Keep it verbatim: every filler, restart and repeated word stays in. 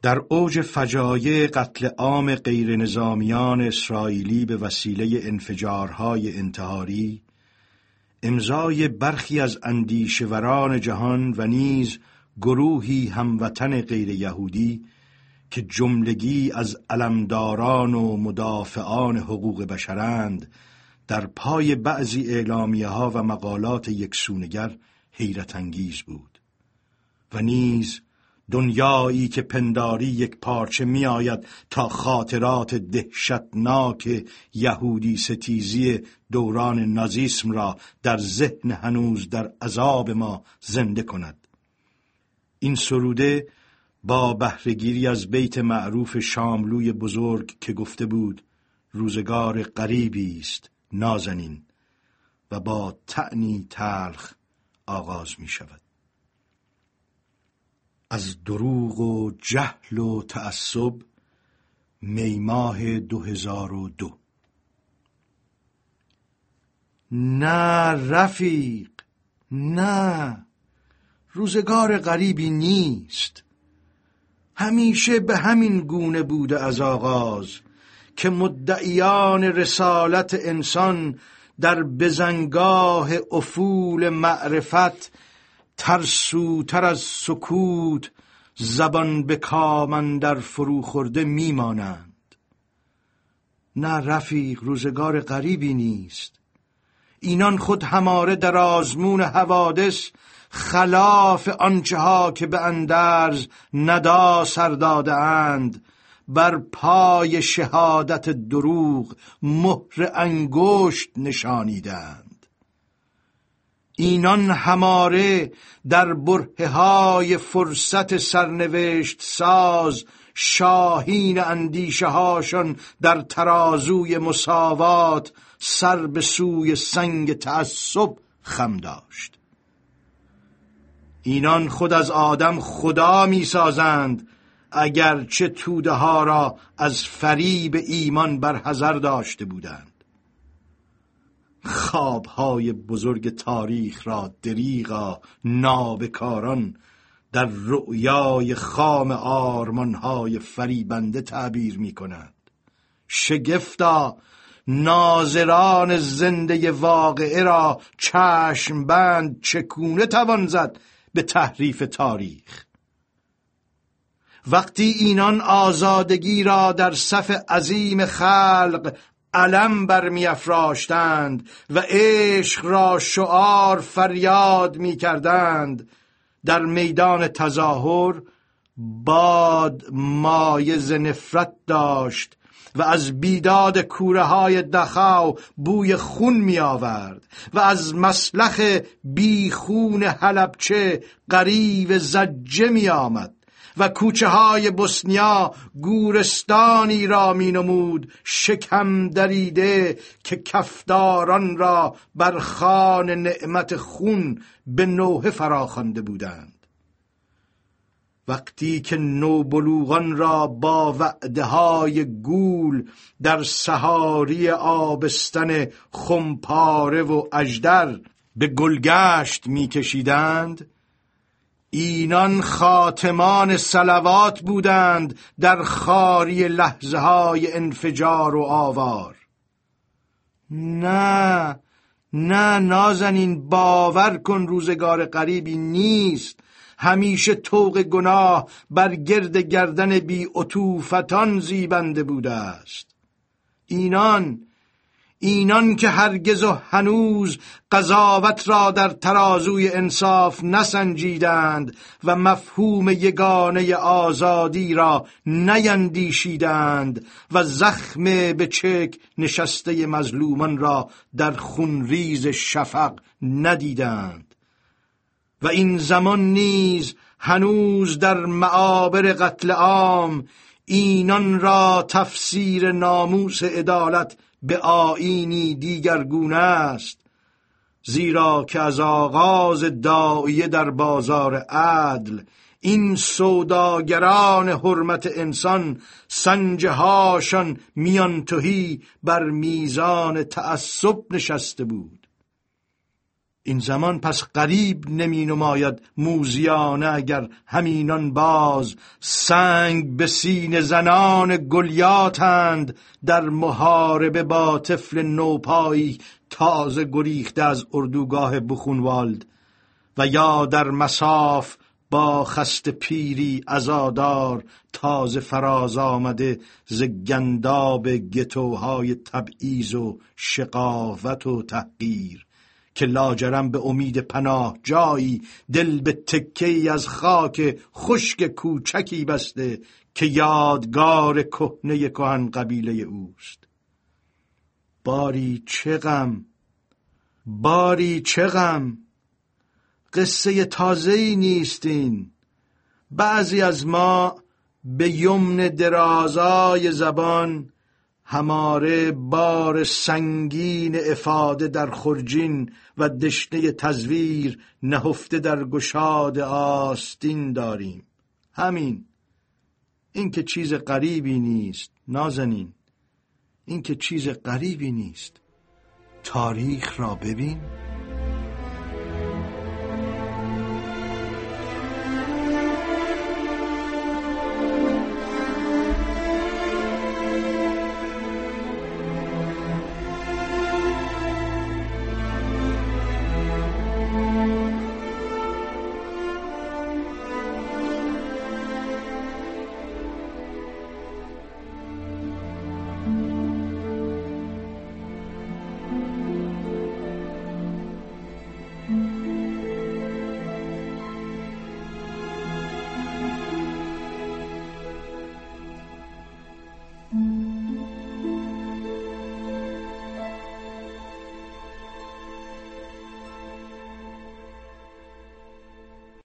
در اوج فجایع قتل عام غیر نظامیان اسرائیلی به وسیله انفجارهای انتحاری، امضای برخی از اندیشوران جهان و نیز گروهی هموطن غیر یهودی که جملگی از علمداران و مدافعان حقوق بشرند، در پای بعضی اعلامیه ها و مقالات یکسونگر حیرت انگیز بود. و نیز دنیایی که پنداری یک پارچه می آید تا خاطرات دهشتناک یهودی ستیزی دوران نازیسم را در ذهن هنوز در عذاب ما زنده کند. این سروده با بهره‌گیری از بیت معروف شاملوی بزرگ که گفته بود روزگار غریبی است نازنین، و با طعنی تلخ آغاز می شود. از دروغ و جهل و تعصب، می ماه دو هزار و دو. نه رفیق، نه، روزگار غریبی نیست. همیشه به همین گونه بوده از آغاز که مدعیان رسالت انسان در بزنگاه افول معرفت ترسوتر از سکوت زبان به کام اندر فرو خورده میمانند. نه رفیق، روزگار غریبی نیست. اینان خود هماره در آزمون حوادث خلاف آنچه ها که به اندرز ندا سر داده اند، بر پای شهادت دروغ مهر انگشت نشانیدند. اینان هماره در برهه های فرصت سرنوشت ساز شاهین اندیشه هاشون در ترازوی مساوات سر به سوی سنگ تعصب خم داشت. اینان خود از آدم خدا می سازند اگرچه توده ها را از فریب ایمان برحذر داشته بودند. خوابهای بزرگ تاریخ را دریغا نابکاران در رؤیای خام آرمانهای فریبنده تعبیر می کنند. شگفتا ناظران زنده واقعه را چشم بند چگونه توان زد به تحریف تاریخ؟ وقتی اینان آزادگی را در صف عظیم خلق علم برمی افراشتند و عشق را شعار فریاد می کردند، در میدان تظاهر باد مایه ز نفرت داشت و از بیداد کوره های دخاو بوی خون می آورد و از مسلخ بیخون حلبچه غریو زجه می آمد و کوچه های بوسنیا گورستانی را می نمود شکم دریده که کفداران را بر خوان نعمت خون به نوحه فراخوانده بودند. وقتی که نوبلوغان را با وعده های گول در سحاری آبستن خمپاره و اژدر به گلگشت می کشیدند، اینان خاتمان صلوات بودند در خاری لحظه های انفجار و آوار. نه نه نازنین، باور کن روزگار غریبی نیست. همیشه طوق گناه بر گرد گردن بی عطوفتان زیبنده بوده است. اینان اینان که هرگز و هنوز قضاوت را در ترازوی انصاف نسنجیدند و مفهوم یگانه آزادی را نیندیشیدند و زخم به چک نشسته مظلومان را در خونریز شفق ندیدند و این زمان نیز هنوز در معابر قتل عام اینان را تفسیر ناموس عدالت به آیینی دیگرگونه است، زیرا که از آغاز داعیه در بازار عدل این سوداگران حرمت انسان سنجه هاشان میان تهی بر میزان تعصب نشسته بود. این زمان پس غریب نمی نماید موذیانه، اگر همینان باز سنگ به سینه زنان گلیاتند، در محاربه با طفل نوپایی تازه گریخته از اردوگاه بخونوالد، و یا در مصاف با خست پیری عزادار تازه فراز آمده ز گنداب گتوهای تبعیض و شقاوت و تحقیر، که لاجرم به امید پناه جایی دل به تکه‌ای از خاک خشک کوچکی بسته که یادگار کهنه کهن قبیله اوست. باری چه غم، باری چه غم، قصه تازه‌ای نیستین. بعضی از ما به یمن درازای زبان هماره بار سنگین افاده در خرجین و دشنه تزویر نهفته در گشاد آستین داریم. همین. این که چیز غریبی نیست نازنین، این که چیز غریبی نیست. تاریخ را ببین.